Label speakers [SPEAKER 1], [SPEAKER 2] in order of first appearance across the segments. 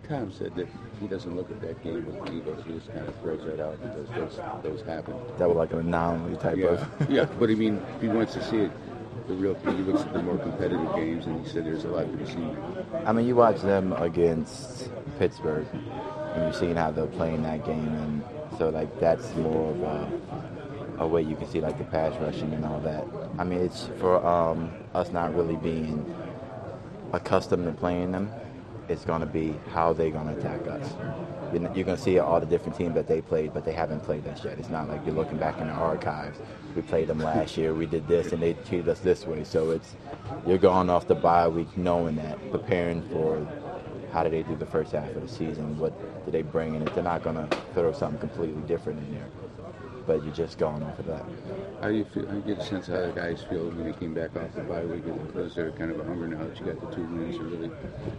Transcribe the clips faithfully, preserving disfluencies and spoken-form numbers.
[SPEAKER 1] Tom said that he doesn't look at that game with the Eagles. He just kind of throws that out because those those happen.
[SPEAKER 2] That was like an anomaly type
[SPEAKER 1] Yeah,
[SPEAKER 2] of.
[SPEAKER 1] yeah. But I mean, he wants to see it. The real thing. He looks at the more competitive games, and he said there's a lot to be seen.
[SPEAKER 2] I mean, you watch them against Pittsburgh, and you've seen how they're playing that game, and so like that's more of a, a way you can see like the pass rushing and all that. I mean, it's for um, us not really being accustomed to playing them. It's going to be how they're going to attack us. You're you're going to see all the different teams that they played, but they haven't played us yet. It's not like you're looking back in the archives. We played them last year. We did this, and they treated us this way. So it's you're going off the bye week knowing that, preparing for how do they do the first half of the season, what do they bring in it. They're not going to throw something completely different in there, but you're just going off of that.
[SPEAKER 1] How do you feel? How do you get a sense of how the guys feel when they came back off the bye week? Was there kind of a hunger now that you got the two wins to really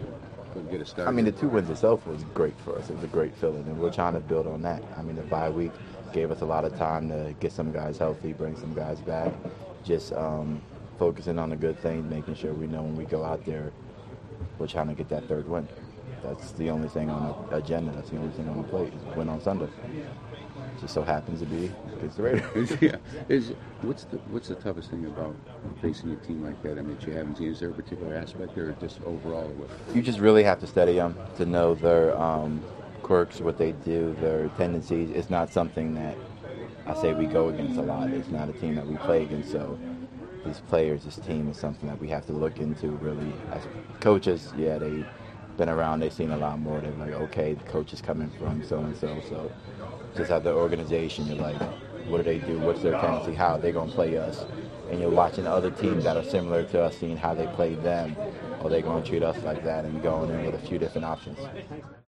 [SPEAKER 1] get a start?
[SPEAKER 2] I mean, the two wins itself was great for us. It was a great feeling, and we're trying to build on that. I mean, the bye week gave us a lot of time to get some guys healthy, bring some guys back, just um, focusing on the good things, making sure we know when we go out there, we're trying to get that third win. That's the only thing on the agenda. That's the only thing on the plate is win on Sunday. Just so happens to be against the Raiders.
[SPEAKER 1] yeah. Is what's the what's the toughest thing about facing a team like that? I mean, that you haven't seen. Is there a particular aspect, or just overall? What?
[SPEAKER 2] You just really have to study them to know their um, quirks, what they do, their tendencies. It's not something that I say we go against a lot. It's not a team that we play against. So these players, this team is something that we have to look into really. As coaches, yeah, they've been around. They've seen a lot more. They're like, okay, the coach is coming from so and so. So just as the organization, you're like, what do they do? What's their tendency? How are they going to play us? And you're watching other teams that are similar to us, seeing how they play them. Are they going to treat us like that? And going in with a few different options.